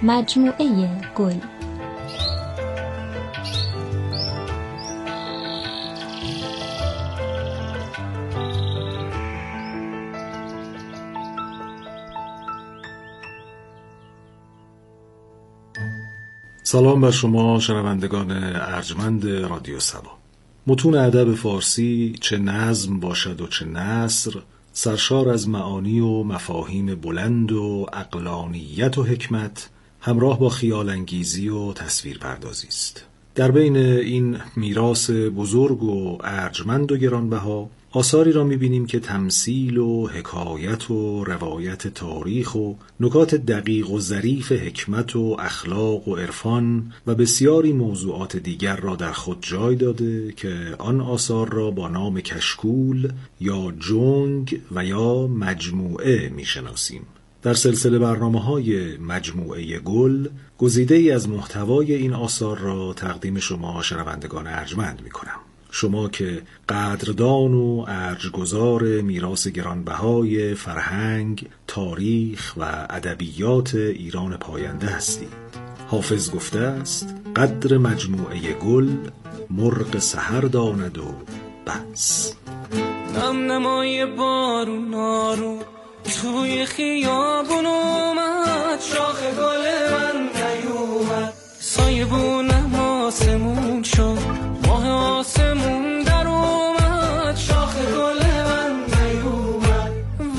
مجموعه گل. سلام بر شما شنوندگان ارجمند رادیو سبا. متون ادب فارسی چه نظم باشد و چه نثر، سرشار از معانی و مفاهیم بلند و عقلانیت و حکمت، همراه با خیال انگیزی و تصویر پردازی است. در بین این میراث بزرگ و ارجمند و گرانبها آثاری را می‌بینیم که تمثیل و حکایت و روایت تاریخ و نکات دقیق و ظریف حکمت و اخلاق و عرفان و بسیاری موضوعات دیگر را در خود جای داده که آن آثار را با نام کشکول یا جنگ و یا مجموعه می‌شناسیم. در سلسله برنامه‌های مجموعه گل گزیده‌ای از محتوای این آثار را تقدیم شما شنوندگان ارجمند می‌کنم. شما که قدردان و ارجگزار میراث گرانبهای فرهنگ، تاریخ و ادبیات ایران پاینده هستید. حافظ گفته است: قدر مجموعه گل مرغ سحر داند و بس. نم نمای بارون آروم توی خیابون اومد، شاخ گل من نیومد، سایبونم آسمون شد، ماه آسمون در اومد، شاخ گل من نیومد.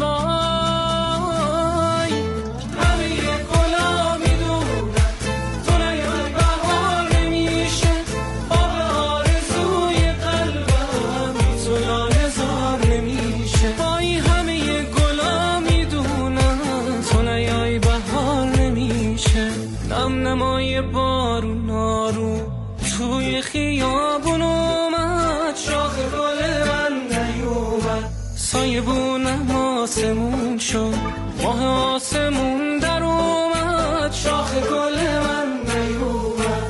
وای همه گلا میدونن تو نیای بهار نمیشه، آب آرزوی قلبم بی تو لاله‌زار نمیشه. وای همه گلا میدونن تو نیای بهار نمیشه. نم نمای بارون آروم توی خیابون اومد، شاخ گل من نیومد، سایبونم آسمون شد، ماه آسمون در اومد، شاخ گل من نیومد.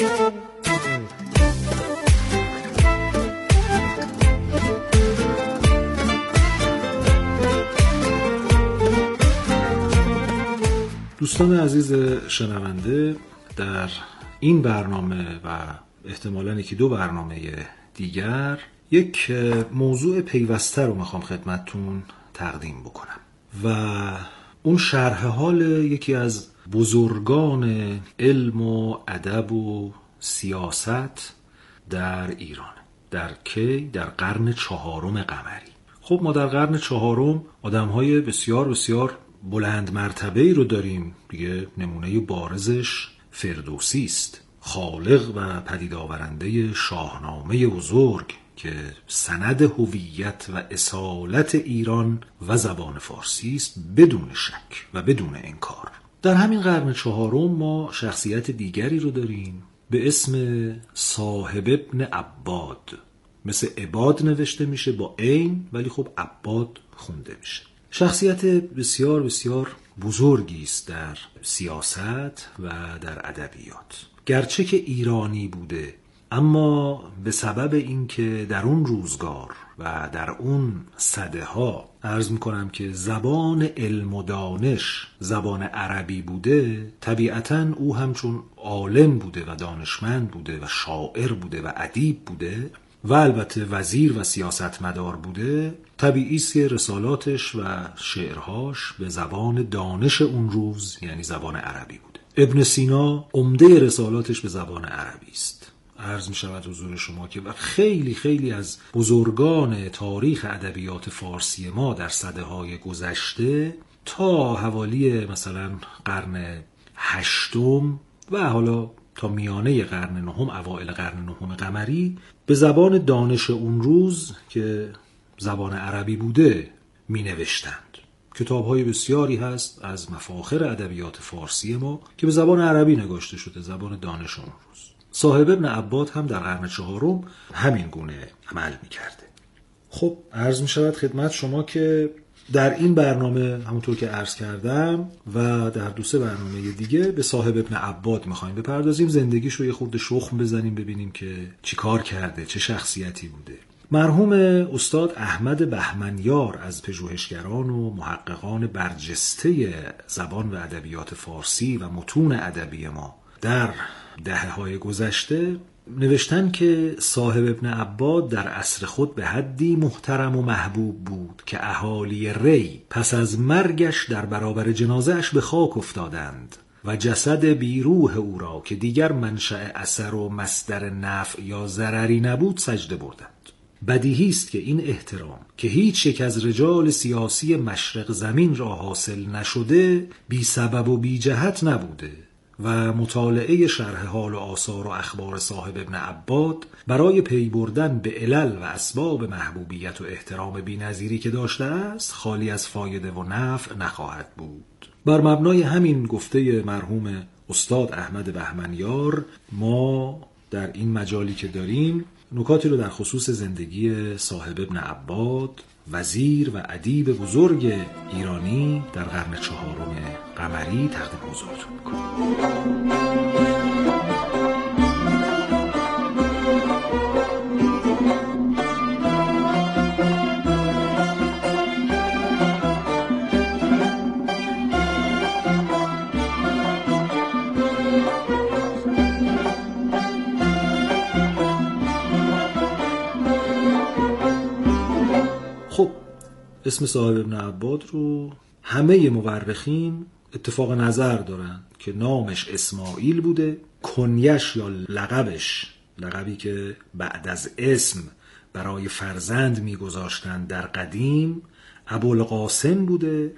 دوستان عزیز شنونده، در این برنامه و احتمالاً یکی دو برنامه دیگر یک موضوع پیوسته رو میخوام خدمتتون تقدیم بکنم و اون شرح حال یکی از بزرگان علم و ادب و سیاست در ایران. در کی؟ در قرن 4 قمری. خب ما در قرن 4 آدم‌های بسیار بسیار بلند مرتبه‌ای رو داریم دیگه. نمونه بارزش فردوسی است، خالق و پدید آورنده شاهنامه بزرگ که سند هویت و اصالت ایران و زبان فارسی است بدون شک و بدون انکار. در همین قرن 4 ما شخصیت دیگری رو داریم به اسم صاحب ابن عباد. مثل عباد نوشته میشه با عین، ولی خب عباد خونده میشه. شخصیت بسیار بسیار بزرگی است در سیاست و در ادبیات. گرچه که ایرانی بوده، اما به سبب اینکه در اون روزگار و در اون سده ها عرض میکنم که زبان علم و دانش زبان عربی بوده، طبیعتاً او همچون عالم بوده و دانشمند بوده و شاعر بوده و ادیب بوده و البته وزیر و سیاستمدار بوده، طبیعی است که رسالاتش و شعرهاش به زبان دانش اون روز یعنی زبان عربی بوده. ابن سینا عمده رسالاتش به زبان عربی است. عرض می شود حضور شما که خیلی خیلی از بزرگان تاریخ ادبیات فارسی ما در سده‌های گذشته تا حوالی مثلا قرن 8 و حالا تا میانه قرن 9 اوایل قرن 9 قمری به زبان دانش اون روز که زبان عربی بوده می نوشتند. کتاب‌های بسیاری هست از مفاخر ادبیات فارسی ما که به زبان عربی نگاشته شده، زبان دانش اون روز. صاحب ابن عباد هم در قرن 4 همین گونه عمل می کرده. خب عرض می شود خدمت شما که در این برنامه همونطور که عرض کردم و در 2 برنامه دیگه به صاحب ابن عباد میخوایم بپردازیم، زندگیش رو یه خورده شخم بزنیم، ببینیم که چی کار کرده، چه شخصیتی بوده. مرحوم استاد احمد بهمنیار از پژوهشگران و محققان برجسته زبان و ادبیات فارسی و متون ادبی ما در دهه‌های گذشته نوشتن که صاحب ابن عباد در عصر خود به حدی محترم و محبوب بود که اهالی ری پس از مرگش در برابر جنازه‌اش به خاک افتادند و جسد بیروح او را که دیگر منشأ اثر و مصدر نفع یا ضرری نبود سجده بردند. بدیهی است که این احترام که هیچ یک از رجال سیاسی مشرق زمین را حاصل نشده بی سبب و بی جهت نبوده و مطالعه شرح حال و آثار و اخبار صاحب ابن عباد برای پی بردن به علل و اسباب محبوبیت و احترام بی‌نظیری که داشته است خالی از فایده و نفع نخواهد بود. بر مبنای همین گفته مرحوم استاد احمد بهمنیار ما در این مجالی که داریم نکاتی رو در خصوص زندگی صاحب ابن عباد، وزیر و ادیب بزرگ ایرانی در قرن 4 قمری تقدیم حضورتون می‌کنم. خب اسم صاحب ابن عباد رو همه مورخین اتفاق نظر دارن که نامش اسماعیل بوده، کنیش یا لقبش، لقبی که بعد از اسم برای فرزند میگذاشتن در قدیم، ابوالقاسم بوده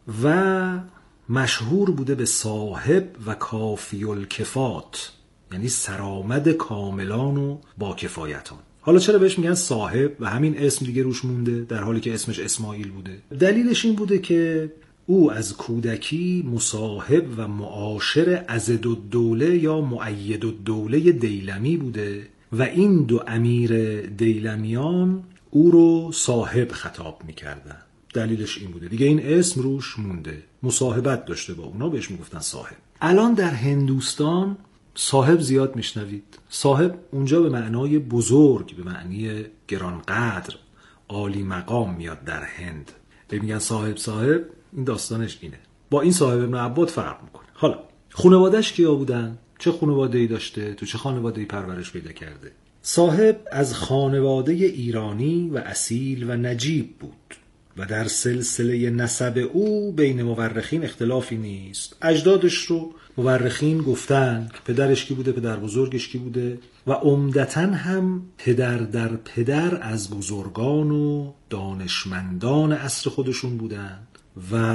و مشهور بوده به صاحب و کافی الکفات، یعنی سرآمد کاملان و با کفایتان. حالا چرا بهش میگن صاحب و همین اسم دیگه روش مونده در حالی که اسمش اسماعیل بوده؟ دلیلش این بوده که او از کودکی مصاحب و معاشر عضدالدوله یا مؤیدالدوله دیلمی بوده و این دو امیر دیلمیان او رو صاحب خطاب میکردن. دلیلش این بوده دیگه، این اسم روش مونده، مصاحبت داشته با اونا، بهش میگفتن صاحب. الان در هندوستان صاحب زیاد میشنوید. صاحب اونجا به معنای بزرگ، به معنی گرانقدر، عالی مقام میاد در هند. میگن صاحب، این داستانش اینه. با این صاحب ابن عباد فرق میکنه. حالا خانواده‌اش کیا بودن؟ چه خانواده‌ای داشته؟ تو چه خانواده‌ای پرورش پیدا کرده؟ صاحب از خانواده ایرانی و اصیل و نجیب بود و در سلسله نسب او بین مورخین اختلافی نیست. اجدادش رو مورخین گفتن که پدرش کی بوده، پدر بزرگش کی بوده و عمدتاً هم پدر در پدر از بزرگان و دانشمندان عصر خودشون بودن و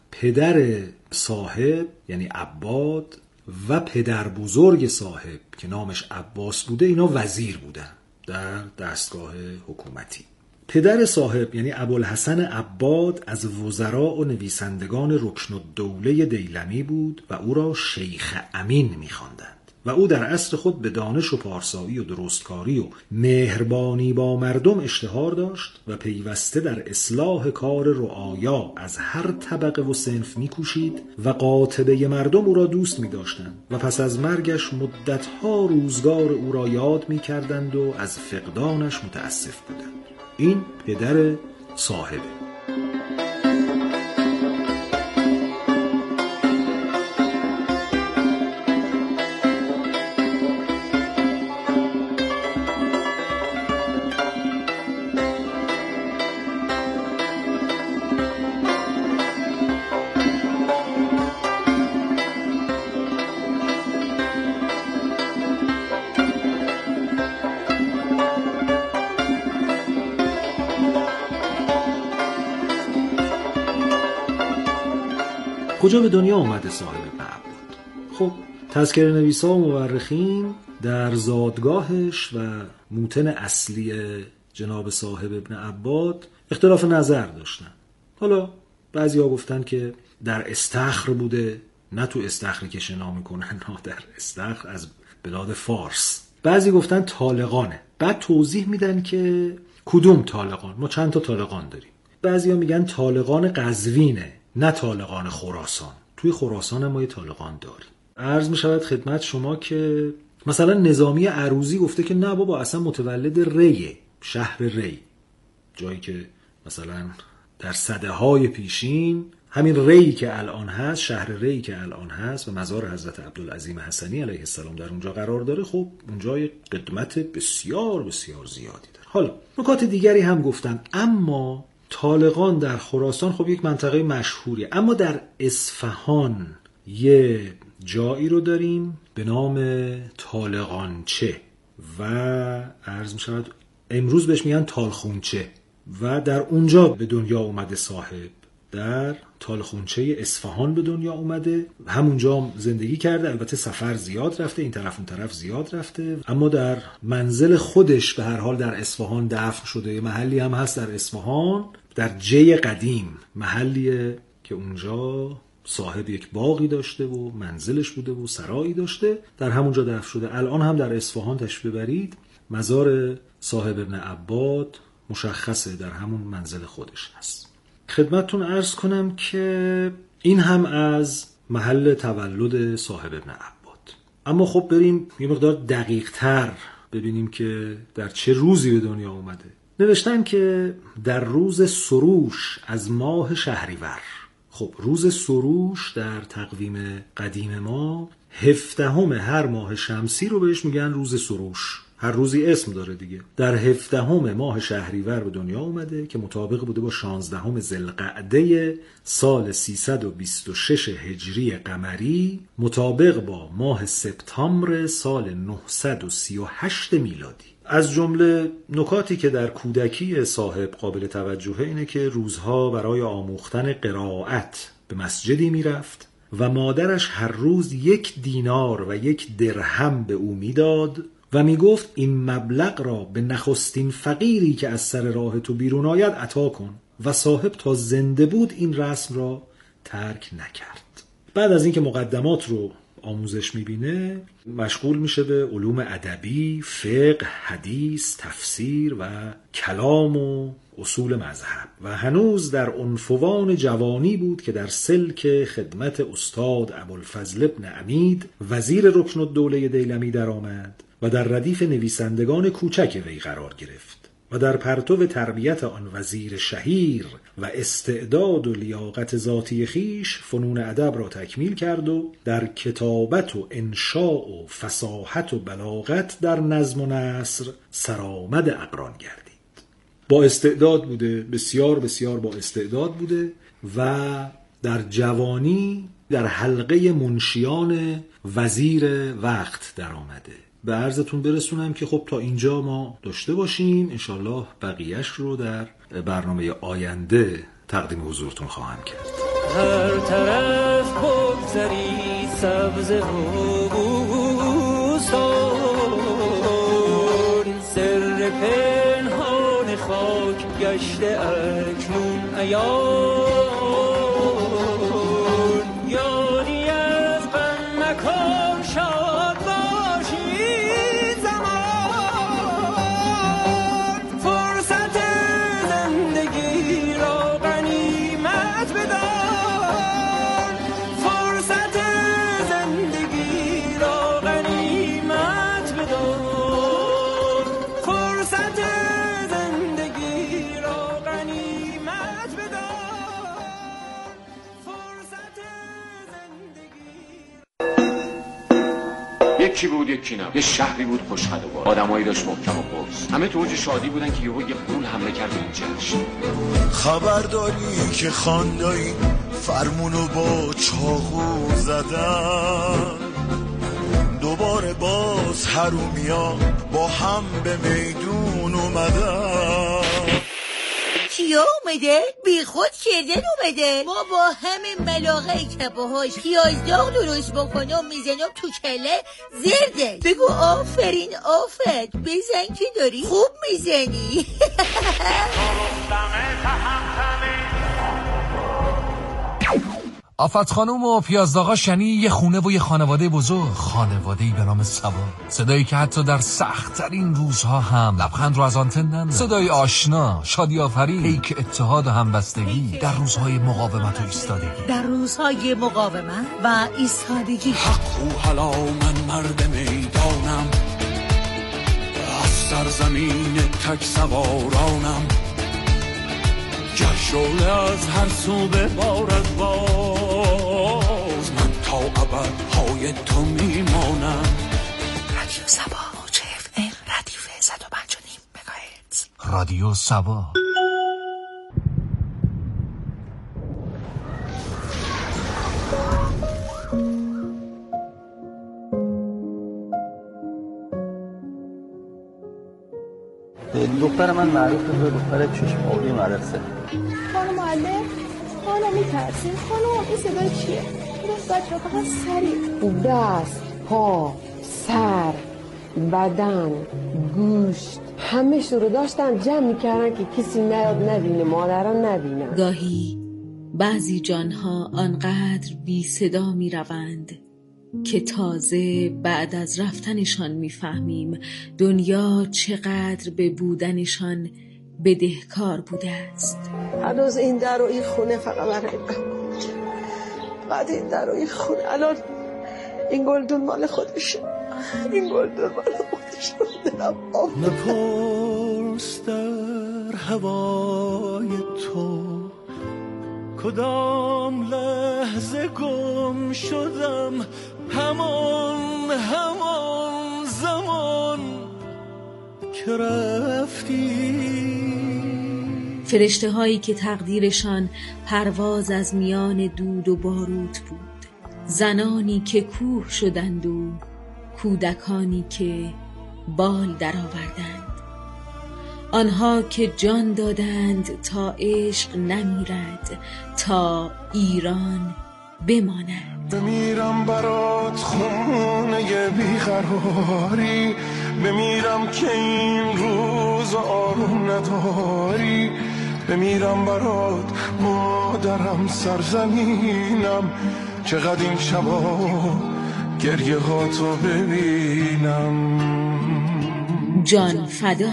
پدر صاحب یعنی عباد و پدر بزرگ صاحب که نامش عباس بوده اینا وزیر بودن در دستگاه حکومتی. پدر صاحب یعنی ابوالحسن عباد از وزراء و نویسندگان رکن الدوله دیلمی بود و او را شیخ امین می‌خواندند و او در عصر خود به دانش و پارسایی و درستکاری و مهربانی با مردم اشتهار داشت و پیوسته در اصلاح کار رعایا از هر طبقه و صنف می‌کوشید و قاطبه مردم او را دوست می‌داشتند و پس از مرگش مدت‌ها روزگار او را یاد می‌کردند و از فقدانش متأسف بودند. این پدر صاحبه. کجا به دنیا اومده صاحب ابن عباد؟ خب تذکره نویسا و مورخین در زادگاهش و موطن اصلی جناب صاحب ابن عباد اختلاف نظر داشتن. حالا بعضیا گفتن که در استخر بوده، نه تو استخری که شنا میکنن، نه در استخر از بلاد فارس. بعضی گفتن طالقانه. بعد توضیح میدن که کدوم طالقان، ما چند تا طالقان داریم. بعضیا میگن طالقان قزوینه، نه طالقان خراسان. توی خراسان ما یه طالقان داریم. عرض میشود خدمت شما که مثلا نظامی عروضی گفته که نه بابا اصلا متولد ریه. شهر ری، جایی که مثلا در سده‌های پیشین همین ری که الان هست، شهر ری که الان هست و مزار حضرت عبدالعظیم حسنی علیه السلام در اونجا قرار داره، خب اونجا یک قدمت بسیار بسیار زیادی داره. حالا نکات دیگری هم گفتن، اما طالقان در خراسان خب یک منطقه مشهوریه، اما در اصفهان یه جایی رو داریم به نام طالقانچه و عرض می شود امروز بهش میگن تالخونچه و در اونجا به دنیا اومده صاحب، در تالخونچه اصفهان به دنیا اومده، همونجا زندگی کرده، البته سفر زیاد رفته، این طرف اون طرف زیاد رفته، اما در منزل خودش به هر حال در اصفهان دفن شده. یه محلی هم هست در اصفهان در جی قدیم، محلیه که اونجا صاحب یک باغی داشته و منزلش بوده و سرایی داشته، در همونجا دفن شده. الان هم در اصفهان تشریف ببرید مزار صاحب ابن عباد مشخصه، در همون منزل خودش هست. خدمتتون عرض کنم که این هم از محل تولد صاحب ابن عباد. اما خب بریم یه مقدار دقیق تر ببینیم که در چه روزی به دنیا اومده. نوشتن که در روز سروش از ماه شهریور. خب روز سروش در تقویم قدیم ما 17 هر ماه شمسی رو بهش میگن روز سروش، هر روزی اسم داره دیگه. در 17 ماه شهریور به دنیا اومده که مطابق بوده با 16 ذوالقعده سال 326 هجری قمری، مطابق با ماه سپتامبر سال 938 میلادی. از جمله نکاتی که در کودکی صاحب قابل توجهه اینه که روزها برای آموختن قرائت به مسجدی میرفت و مادرش هر روز 1 دینار و 1 درهم به او میداد و میگفت این مبلغ را به نخستین فقیری که از سر راه تو بیرون آید عطا کن، و صاحب تا زنده بود این رسم را ترک نکرد. بعد از اینکه مقدمات رو آموزش میبینه مشغول میشه به علوم ادبی، فقه، حدیث، تفسیر و کلام و اصول مذهب و هنوز در عنفوان جوانی بود که در سلک خدمت استاد ابوالفضل ابن عمید وزیر رکن الدوله دیلمی درآمد و در ردیف نویسندگان کوچک وی قرار گرفت و در پرتو تربیت آن وزیر شهیر و استعداد و لیاقت ذاتی خیش فنون ادب را تکمیل کرد و در کتابت و انشاء و فصاحت و بلاغت در نظم و نثر سرآمد اقران گردید. با استعداد بوده، بسیار بسیار با استعداد بوده و در جوانی در حلقه منشیان وزیر وقت در آمده. به عرضتون برسونم که خب تا اینجا ما داشته باشیم، انشالله بقیهش رو در برنامه آینده تقدیم حضورتون خواهم کرد. هر طرف بگذری سبز و بوستان، سر پنهان خاک گشته اکنون عیان، یاری از غم مکن شاد باشی زمان، فرصت زندگی را غنیمت بدان، فرصت زندگی را غنیمت بدان، فرصت زندگی را غنیمت بدان، فرصت زندگی. یکی بود یکی نبود، یه شهری بود خوشخد و باد، آدمایی داشت محکم و قرص، همه تو اوج شادی بودن که یهو یه غول حمله کرد به این جشن. خبر داری که خاندایی فرمونو با چاقو زدن، دوباره باز حرومیا با هم به میدون اومدن. کیا اومده؟ بی خود شیردن اومده. ما با همین ملاقه که باهاش پیازداغ درست بکنم میزنم تو کله زرده. بگو آفرین آفت، بزن که داری خوب میزنی. آفت خانوم و پیازداغا شنی یه خونه و یه خانواده بزرگ، خانواده‌ای به نام سبا، صدایی که حتی در سخت‌ترین روزها هم لبخند رو از آنتن ننداخت، صدای آشنا، شادی آفرین، پیک اتحاد و همبستگی در روزهای مقاومت و ایستادگی، در روزهای مقاومت و ایستادگی. حق و حلا من مرد میدانم، از سرزمین تک سوارانم، گر شعله از هر سو ببارد باز، من تا ابد پای تو میمانم. رادیو سبا موج FM ردیف 105.5 مگاهرتز. رادیو سبا. دختر من معروف به دختر چشم آبی مدرسه. خانم معلم، خانم میترسیم. خانم این صدای چیه؟ درست بچه ها فقط سریع. دست، پا، سر، بدن، گوشت همه شروع داشتن جمع میکردن که کسی نیاد نبینه، مادران نبینن. گاهی بعضی جانها آنقدر بی صدا می روند که تازه بعد از رفتنشان میفهمیم دنیا چقدر به بودنشان بدهکار بوده است. هنوز این در و این خونه فقط برای من، فقط این در و این خونه. الان این گلدون مال خودشه، این گلدون مال خودشه. دلم نپرس در هوای تو کدام لحظه گم شدم، همان زمان که رفتی. فرشته هایی که تقدیرشان پرواز از میان دود و باروت بود، زنانی که کوه شدند و کودکانی که بال درآوردند، آنها که جان دادند تا عشق نمیرد، تا ایران بماند. بمیرم برات خونه بیقراری، بمیرم که این روز آروم نداری، بمیرم برات مادرم سرزمینم، چقدر این شبا گریه ها تو ببینم. جان فدا.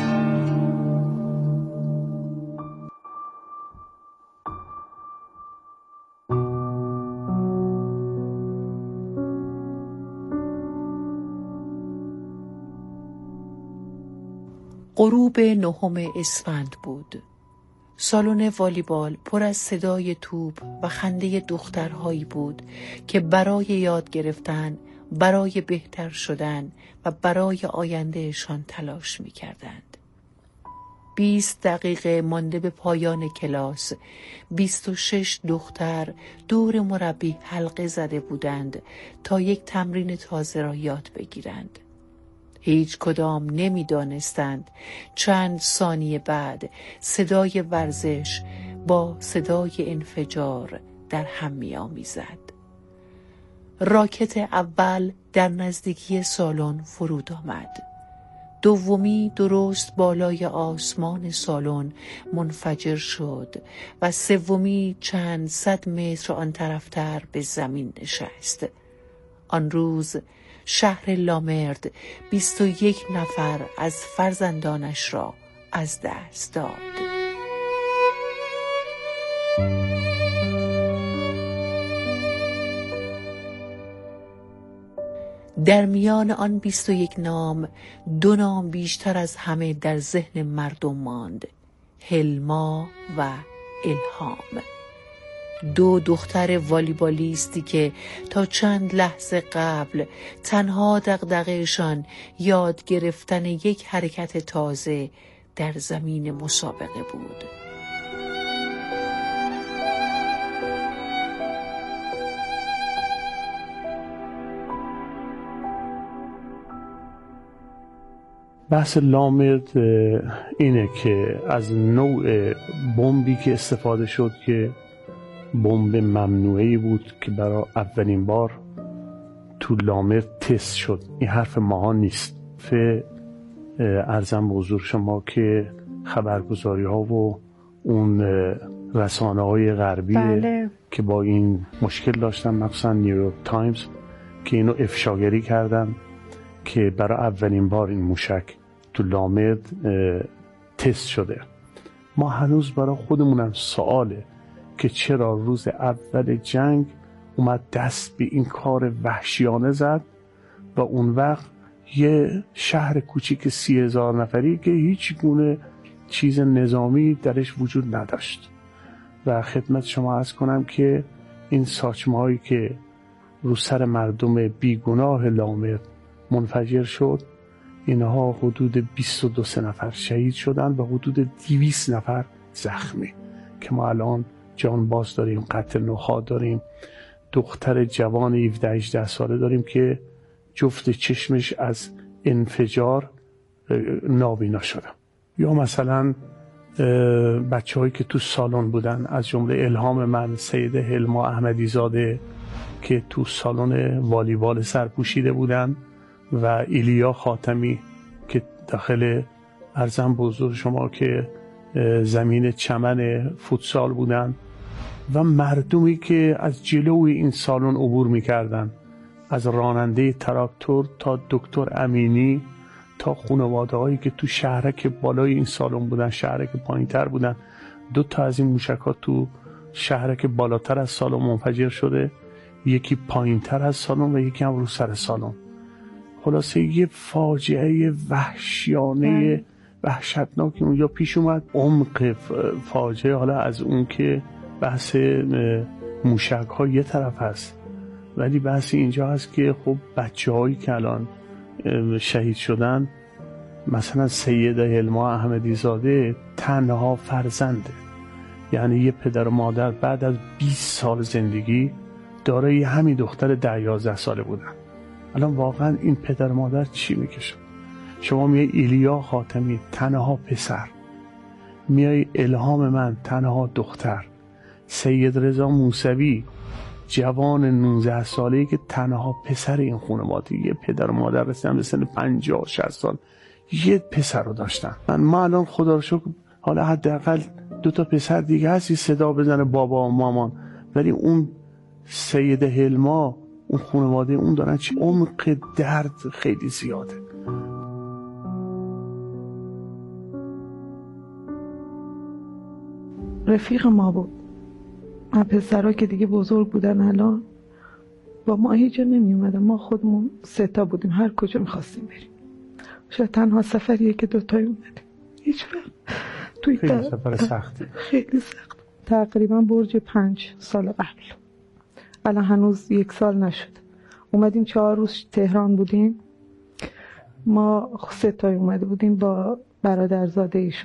غروب 9 اسفند بود. سالن والیبال پر از صدای توپ و خنده دخترهایی بود که برای یاد گرفتن، برای بهتر شدن و برای آیندهشان تلاش می کردند. 20 دقیقه مانده به پایان کلاس، 26 دختر دور مربی حلقه زده بودند تا یک تمرین تازه را یاد بگیرند. هیچ کدام نمی دانستند چند ثانیه بعد صدای ورزش با صدای انفجار در هم می آمیزد. راکت اول در نزدیکی سالن فرود آمد. دومی درست بالای آسمان سالن منفجر شد و سومی چند صد متر آن طرفتر به زمین نشست. آن روز شهر لامرد 21 نفر از فرزندانش را از دست داد. در میان آن 21 نام 2 نام بیشتر از همه در ذهن مردم ماند: هلما و الهام. 2 دختر والیبالیستی که تا چند لحظه قبل تنها دغدغه‌شان یاد گرفتن یک حرکت تازه در زمین مسابقه بود. بحث لامرد اینه که از نوع بمبی که استفاده شد که بمب ممنوعی بود که برای اولین بار تو لامرد تست شد. این حرف ماها نیست. عرضم به حضور شما که خبرگزاری ها و اون رسانه های غربی که با این مشکل داشتن، مخصوصا نیویورک تایمز، که اینو افشاگری کردن که برای اولین بار این موشک تو لامرد تست شده. ما هنوز برای خودمونم سواله که چرا روز اول جنگ اومد دست به این کار وحشیانه زد و اون وقت یه شهر کوچیک 30,000 نفری که هیچ گونه چیز نظامی درش وجود نداشت و خدمت شما عرض کنم که این ساچمه هایی که رو سر مردم بیگناه لامر منفجر شد، اینها حدود 22 نفر شهید شدن و حدود 200 نفر زخمی که ما الان جان باز داریم، قتل نخاع داریم، دختر جوان 17-18 ساله داریم که جفت چشمش از انفجار نابینا شدن. یا مثلا بچه هایی که تو سالن بودن، از جمله الهام من، سیده هلما احمدی زاده که تو سالن والیبال سرپوشیده بودن و ایلیا خاتمی که داخل ارزم به حضور شما که زمین چمن فوتسال بودن و مردمی که از جلوی این سالن عبور میکردن، از راننده تراکتور تا دکتر امینی تا خانواده هایی که تو شهرک بالای این سالن بودن، شهرک پایین تر بودن. 2 تا از این موشکات تو شهرک بالاتر از سالن منفجر شده، یکی پایین تر از سالن و یکی هم رو سر سالن. خلاصه یه فاجعه وحشیانه وحشتناکی اونجا پیش اومد. عمق فاجعه حالا از اون که بحث موشک ها یه طرف هست، ولی بحث اینجا هست که خب بچه هایی که الان شهید شدن، مثلا سیده هلما احمدی زاده تنها فرزنده، یعنی یه پدر و مادر بعد از 20 سال زندگی دارای همین دختر 10-11 ساله بودن. الان واقعا این پدر و مادر چی میکشن؟ شما میای ایلیا خاتمی تنها پسر، میای الهام من تنها دختر، سید رضا موسوی جوان 19 ساله‌ای که تنها پسر این خانواده، یه پدر و مادر رسیدن به سن 50-60 سال یه پسر رو داشتن. ما الان خدا رو شکر حالا حداقل 2 تا پسر دیگه هستی صدا بزنه بابا و مامان، ولی اون سید هلما اون خانواده اون دارن چه عمق درد خیلی زیاده. رفیق ما بود. من پسرها که دیگه بزرگ بودن الان با ما هیچ جا نمی اومدن. ما خودمون 3 تا بودیم، هر کجا میخواستیم بریم. شاید تنها سفریه که 2 تایی اومدیم. هیچ وقت توی خیلی سفر سختی، خیلی سخت. تقریبا برج 5 سال قبل، الان هنوز 1 سال نشد. اومدیم 4 روز تهران بودیم. ما 3 تایی اومده بودیم با برادرزاده ایشون.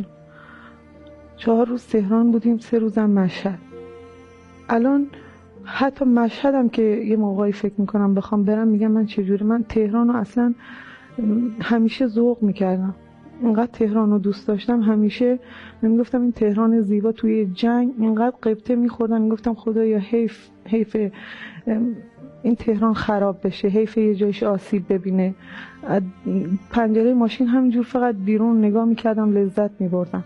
4 روز تهران بودیم، 3 روزم مشهد. الان حتی مشهدم که یه موقعی فکر میکنم بخوام برم، میگم من چجوری، من تهران رو اصلا همیشه ذوق میکردم، اینقدر تهران رو دوست داشتم، همیشه میگفتم این تهران زیبا. توی جنگ اینقدر قبطه میخوردم، میگفتم خدایا حیف این تهران خراب بشه، حیف یه جایش آسیب ببینه. پنجره ماشین همینجور فقط بیرون نگاه میکردم، لذت میبردم.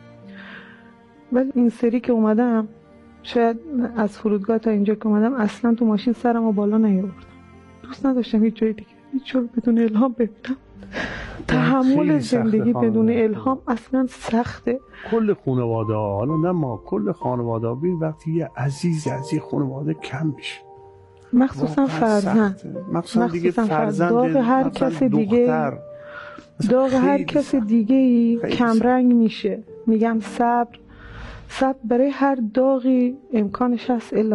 ولی این سری که اومدم، شاید از فرودگاه تا اینجا که اومدم، اصلا تو ماشین سرم رو بالا نیاوردم. دوست نداشتم هیچ جای دیگه، هیچ جا بدون الهام ببینم. تحمل زندگی بدون الهام اصلا سخته. کل خانواده ها، حالا نه ما، کل خانواده ها بین وقتی یه عزیز از یه خانواده کم میشه، مخصوصا فرزند، مخصوصا دیگه فرزند داغ هر کس دیگه، داغ هر کس دیگه کمرنگ میشه. میگم صبر برای هر داغی امکانش هست الا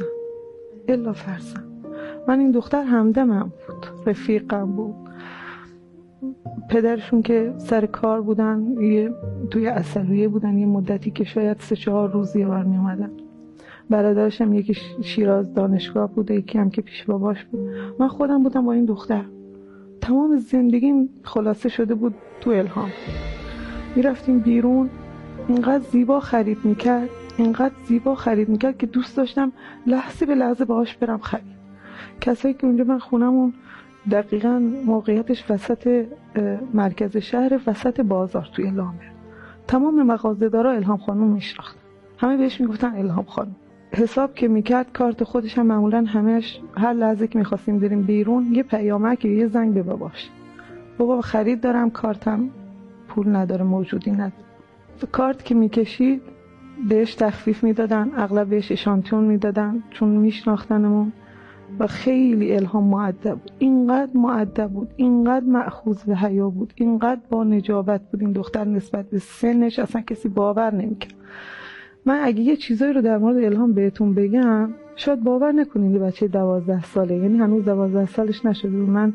فرزند. من این دختر همدمم بود، رفیقم بود. پدرشون که سر کار بودن، توی عسلویه بودن یه مدتی که شاید 3-4 روز یه بار می اومدن. برادرش هم یکی شیراز دانشگاه بود، یکی هم که پیش باباش بود. من خودم بودم با این دختر. تمام زندگیم خلاصه شده بود تو الهام. میرفتیم بیرون، اینقدر زیبا خرید میکرد که دوست داشتم لحظه به لحظه باهاش برم خرید. کسایی که اونجا، من خونمون دقیقاً موقعیتش وسط مرکز شهر، وسط بازار توی لامر. تمام مغازه‌دارا الهام خانم میشناختن، همه بهش میگفتن الهام خانم. حساب که میکرد کارت خودش هم معمولاً همش هر لحظه که میخواستیم بریم بیرون یه پیامک یه زنگ به باباش، بابا خرید دارم، کارتم پول نداره، موجودی نداره. کارت که میکشید بهش تخفیف میدادن، اغلب بهش اشانتیون میدادن چون میشناختنمون. و خیلی الهام مؤدب بود، اینقدر مؤدب بود، اینقدر مأخوذ به حیا بود، اینقدر با نجابت بود این دختر نسبت به سنش اصلا کسی باور نمی‌کرد. من اگه یه چیزایی رو در مورد الهام بهتون بگم شاید باور نکنین یه بچه 12 ساله، یعنی هنوز 12 سالش نشده. من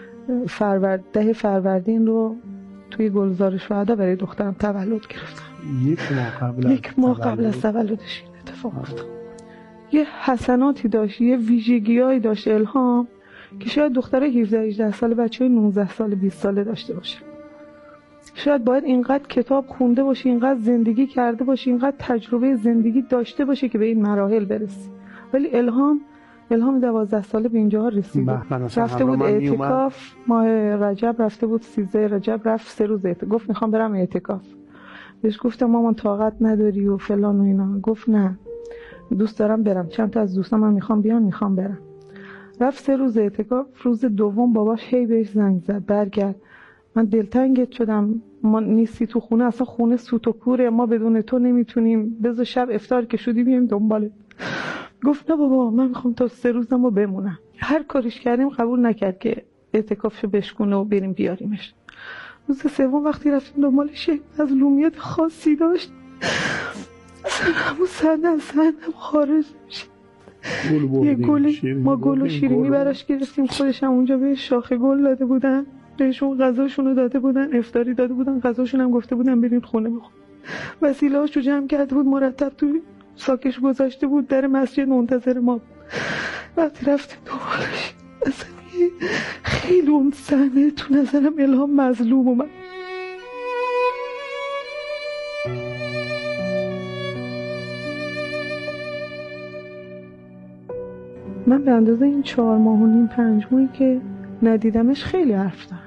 فروردین رو توی گلزار شهدا برای دخترم تولد گرفتم. یک ماه قبل از تولدش این اتفاق افتاد. یه حسناتی داشت، یه ویژگی‌هایی داشت الهام که شاید دختره 17-18 ساله، بچه‌های 19 ساله 20 ساله داشته باشه. شاید باید اینقدر کتاب خونده باشه، اینقدر زندگی کرده باشه، اینقدر تجربه زندگی داشته باشه که به این مراحل برسی. ولی الهام 12 ساله به اینجا رسید. رفته بود اعتکاف ماه رجب، رفته بود 13 رجب، رفت 3 روز اعتکاف. گفت میخوام برم اعتکاف. بهش گفتم مامان طاقت نداری و فلان و اینا. گفت نه دوست دارم برم، چند تا از دوستام من میخوام برم. رفت 3 روز اعتکاف. روز دوم باباش هی بهش زنگ زد برگرد، من دلتنگت شدم، ما نیستی تو خونه، اصلا خونه سوت و کوره، ما بدون تو نمیتونیم، بذار شب افطار که شدی بیایم دنبالت. گفت نه بابا من میخوام تا 3 روزمو بمونم. هر کارش کردیم قبول نکرد که اعتکافشو بشکونه و بریم بیاریمش. روز سوم وقتی رفتیم دنبالش از لومیت خاصی داشت، اصلا همون سندم خارج میشه. یه گل ما گل و شیرینی براش گرفتیم، خودش هم اونجا بهش شاخه گل داده بودن، بهشون غذاشونو داده بودن، افطاری داده بودن، غذاشون هم گفته بودن برید خونه بخور. وسیله‌هاشو جمع کرده بود، مرتب توی ساکش گذاشته بود، در مسجد منتظر ما. وقتی رفتیم دنبالش اصلا خیلی اون صحنه تو نظرم الهام مظلوم اومد. من به اندازه این 4 ماه و نیم 5 ماهی که ندیدمش خیلی حرف دارم.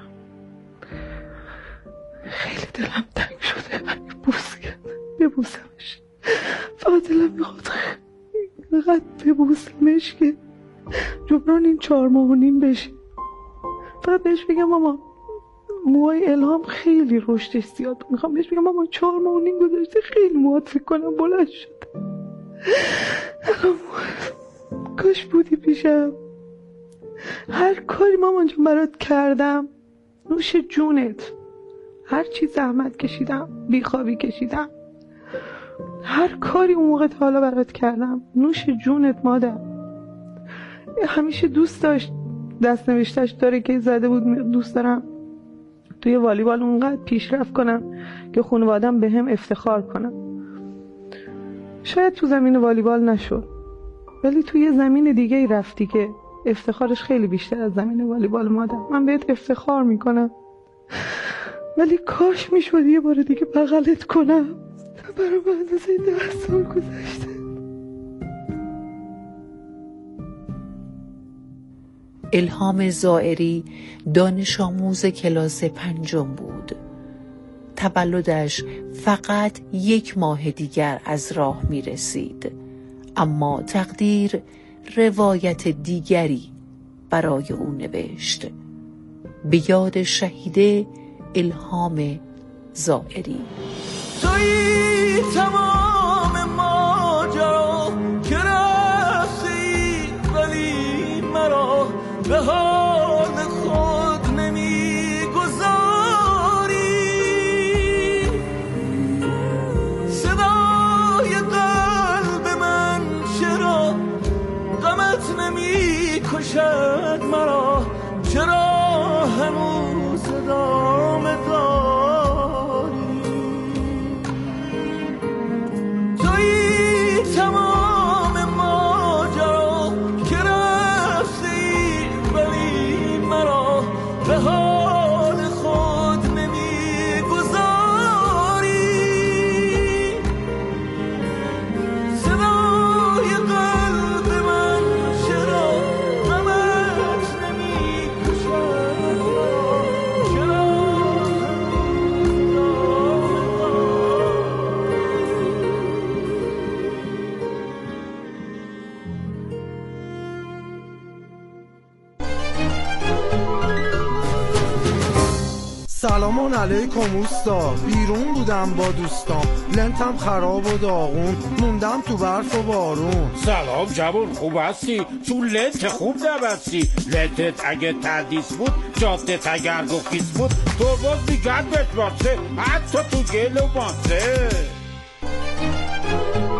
خیلی دلم تنگ شده بوس کرد، ببوسمش. فقط دلم میخواد اینقدر ببوسمش که جبران این 4 ماه و نیم بشه. فقط بهش بگم ماما موهای الهام خیلی رشدش زیاد. میخوام بهش بگم ماما 4 ماه و نیم گذشته خیلی موهات فکر کنم بلند شده. کاش بودی پیشم. هر کاری مامان جون برات کردم، نوش جونت. هر چی زحمت کشیدم، بیخوابی کشیدم، هر کاری اون موقع تا حالا برات کردم، نوش جونت مادر. همیشه دوست داشت، دست نوشتش داره که زده بود دوست دارم توی والیبال اونقدر پیشرفت کنم که خانواده‌ام به هم افتخار کنم. شاید تو زمین والیبال نشد، ولی توی زمین دیگه ای رفتی که افتخارش خیلی بیشتر از زمین والیبال مادر. من بهت افتخار میکنم، ولی کاش میشد یه بار دیگه بغلت کنم. برای من اندازه 10 سال گذشته. الهام زائری دانش آموز کلاس 5 بود. تولدش فقط 1 ماه دیگر از راه می رسید، اما تقدیر روایت دیگری برای او نوشت. به یاد شهیده الهام زائری. توی تمام ماجرا که رفتی، ولی مرا به حال خود نمیگذاری. صدای قلب من چرا غمت نمیکشد مرا؟ چرا هنوز ادامه داری؟ توی تمام ماجرا که رفتی، ولی مرا به حال خود نمیگذاری. صدای قلب من چرا غمت نمیکشد مرا؟ چرا سلامان علیکم اوستا. بیرون بودم با دوستام، لنتم خراب و داغون، موندم تو برف و بارون. سلام جوان، خوب هستی؟ چون لنت خوب نبستی. لنتت اگه تردیس بود، جادت اگر گفیس بود، تو باز دیگر بهت باسه، حتی تو گل و باسه.